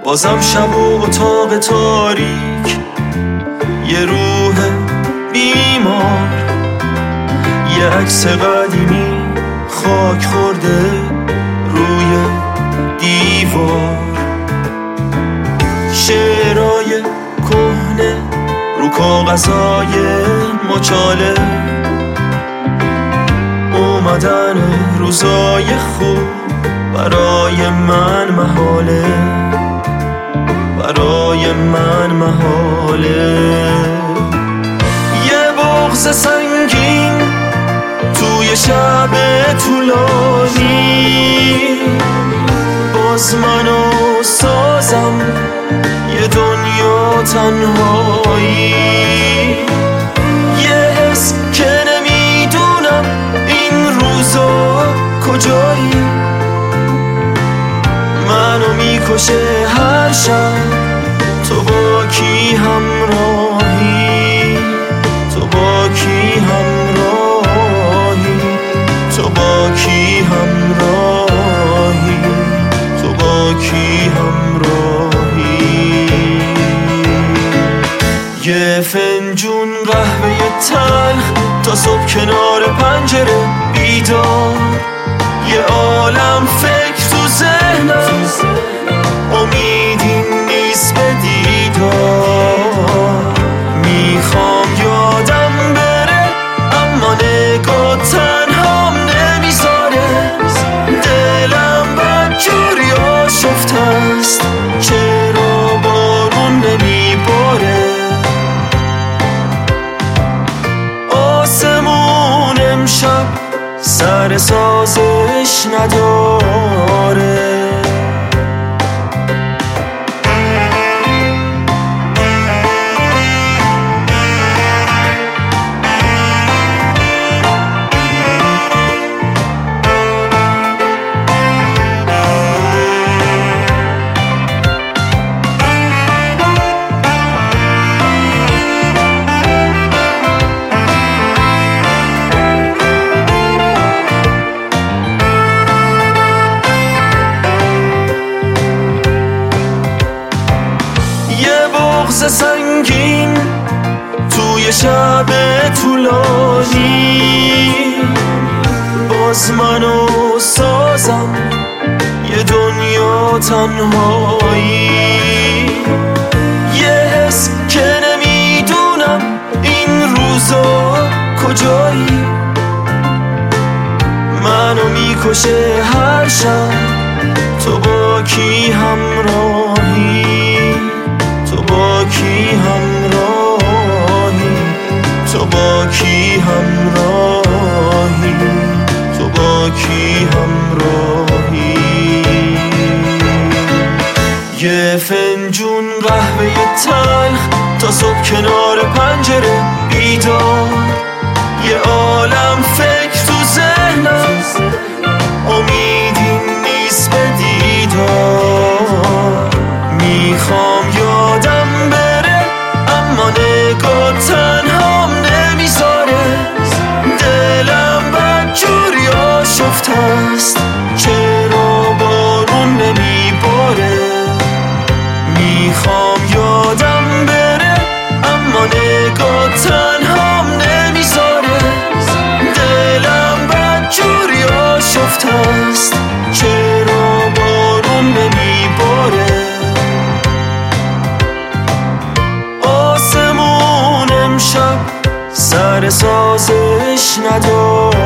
بازم شب و اتاق تاریک، یه روح بیمار، یه عکس قدیمی خاک خورده روی دیوار، شعرهای کهنه رو کاغذهای مچاله، اومدن روزای خوب برای من محاله، برای من محاله. یه بغض سنگین توی شب طولانی، باز منو سازم یه دنیا تنهایی، یه حس که نمیدونم این روزا کجایی، منو میکشه هر شب تو با کی همراهی، تو با کی همراهی، تو با کی همراهی، تو با کی همراهی. یه فنجون قهوه تلخ تا صبح کنار پنجره بیدار، یه عالم فکر تو ذهنم، امیدی نیست به دیدار، میخوام یادم بره اما نگاه تنهام نمیذاره، دلم بدجوری آشفته است چرا بارون نمیباره، آسمون امشب سر سازش نداره. بغض سنگین توی شب طولانی، باز منو سازم یه دنیا تنهایی، یه حس که نمیدونم این روزا کجایی، منو میکشه هر شب تو با کی همراهی، تو با کی همراهی، تو با کی همراهی، تو با کی همراهی. یه فنجون قهوه تلخ تا صبح کنار پنجره بیدار، یه عالم فکر تو ذهنم، امیدی نیست به دیدار، میخوام یادم بره اما نگاه تنهام نمیذاره، دلم بدجوری آشفته است چرا بارون نمیباره، میخوام یادم بره اما نگاه تنهام نمیذاره، دلم بدجوری آشفته است چرا بارون نمیباره، آسمون امشب سر سازش نداره.